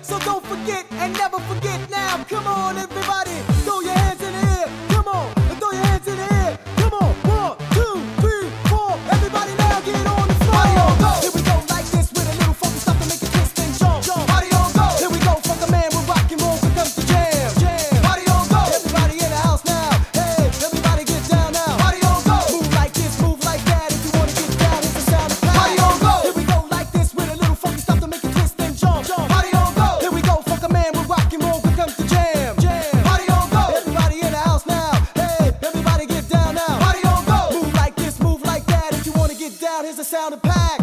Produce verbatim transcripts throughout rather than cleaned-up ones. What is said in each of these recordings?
So don't forget and never forget now. Come on, everybody, throw your hands in the air. Come on, throw your hands in the air. Come on, one, two, three, four. Everybody now get on the floor. Party on, go. Here we go like this with a little funky stuff to make you twist and jump. jump. Party on, go. Here we go, funk a man with rock and roll. Here comes the jam. jam. Party on, go. Everybody in the house now. Hey, everybody get down now. Party on, go. Move like this, move like that. If you wanna get down, it's the sound of power. Party on, go. Here we go like this with a little funky stuff to make you twist and jump. jump. Party on, go. Here we go, funk a man with rock and roll. Here comes the jam. jam. Party on, go. Everybody in the house now. Hey, everybody get down now. Party on, go. Move like this, move like that. If you wanna get down, here's the sound of pack.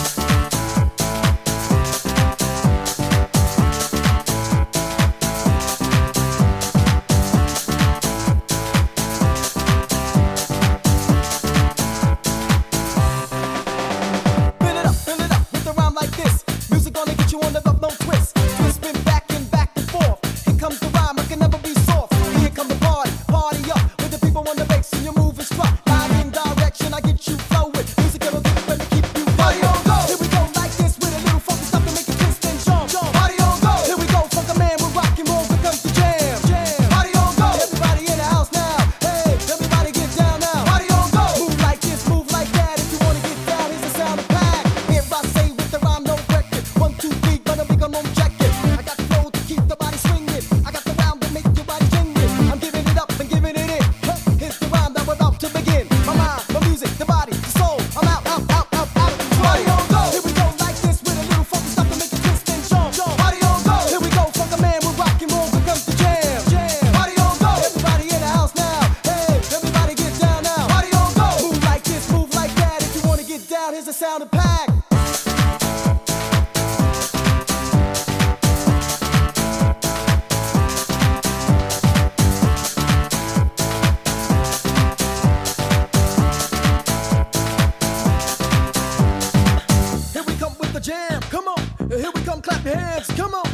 Fill it up, fill it up with the rhyme like this. Music gonna get you on the up, no twist. Twist, spin back and back and forth. Here comes the rhyme, I can never be soft. Here come the party, party up with the people on the bass and you're moving strut. Line in direction, I get you flowing. Music gonna get ready to keep you party on, go. Here we go like this with a little funky stuff to make you twist and jump. jump. Party on, go. Here we go, funk a man with rock and roll. Here comes the jam. jam. Party on, go. Everybody in the house now. Hey, everybody get down now. Party on, go. Move like this, move like that. If you wanna get down, here's the sound of pack. Here I say with the rhyme, no record. One, two, three, gonna be on check it. I got the flow to keep the body swinging. I got the round to make your body jingling. I'm giving it up and giving it in. Huh, here's the rhyme that we're about to begin. My mind, my music, the body, the soul. I'm out, out, out, out, out of control. Party on, go. Here we go like this with a little funky stuff to make you twist and jump. jump. Party on, go. Here we go, funk a man with rock and roll. Here comes the jam. jam. Party on, go. Everybody in the house now. Hey, everybody get down now. Party on, go. Move like this, move like that. If you wanna get down, here's the sound of pack. Here we come with the jam, come on. Here we come, clap your hands, come on.